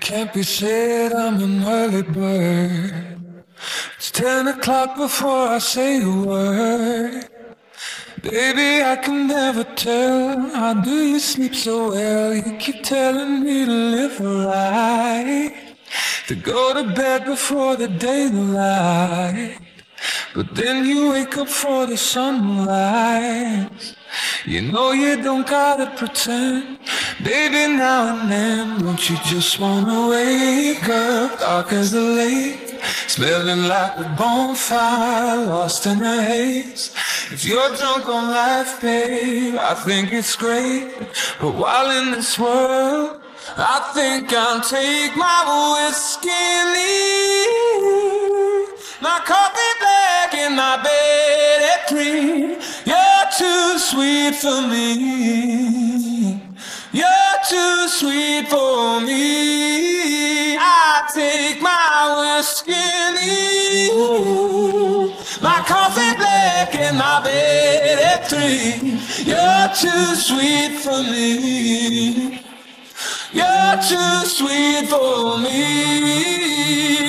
Can't be said I'm an early bird. It's 10 o'clock before I say a word. Baby, I can never tell. How do you sleep so well? You keep telling me to live right, to go to bed before the daylight. But then you wake up for the sunrise. You know you don't gotta pretend. Baby, now and then, don't you just wanna wake up dark as the lake, smelling like a bonfire, lost in the haze. If you're drunk on life, babe, I think it's great. But while in this world, I think I'll take my whiskey and leave. My coffee black in my bed at 3. You're too sweet for me. You're too sweet for me. I take my whiskey and leave. My coffee black in my bed at 3. You're too sweet for me. You're too sweet for me.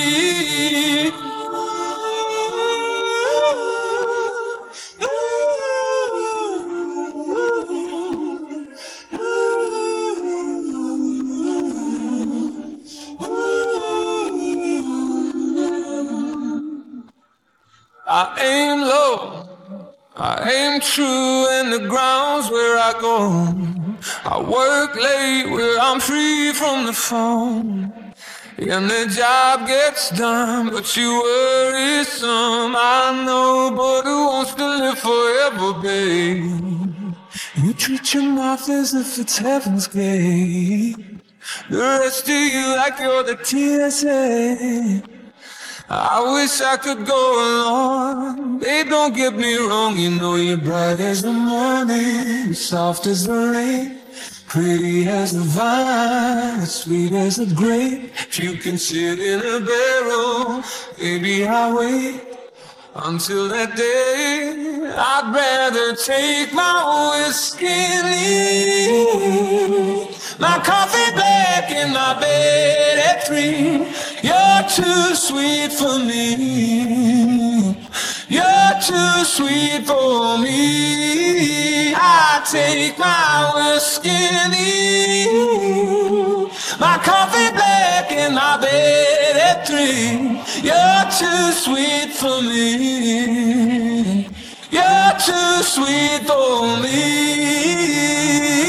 I aim low, I aim true, and the ground's where I go. I work late where I'm free from the phone, and the job gets done, but you worry some. I know, but who wants to live forever, babe? You treat your mouth as if it's heaven's gate. The rest of you like you're the TSA. I wish I could go along. Babe, don't get me wrong. You know you're bright as the morning, soft as the rain, pretty as the vine, sweet as the grape. If you can sit in a barrel, baby, I'll wait until that day. I'd rather take my whiskey and leave. My coffee black in my bed at 3. You're too sweet for me. You're too sweet for me. I take my whiskey and leave. My coffee black in my bed at 3. You're too sweet for me. You're too sweet for me.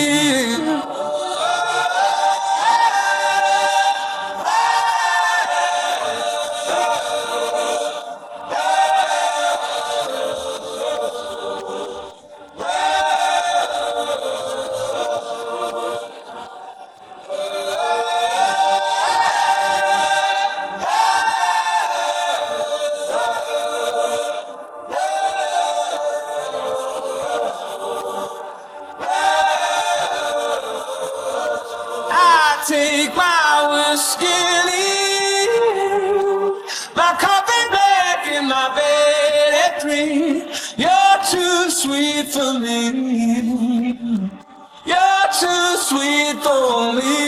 Take my whiskey and leave. My coffee black in my bed at 3. You're too sweet for me. You're too sweet for me.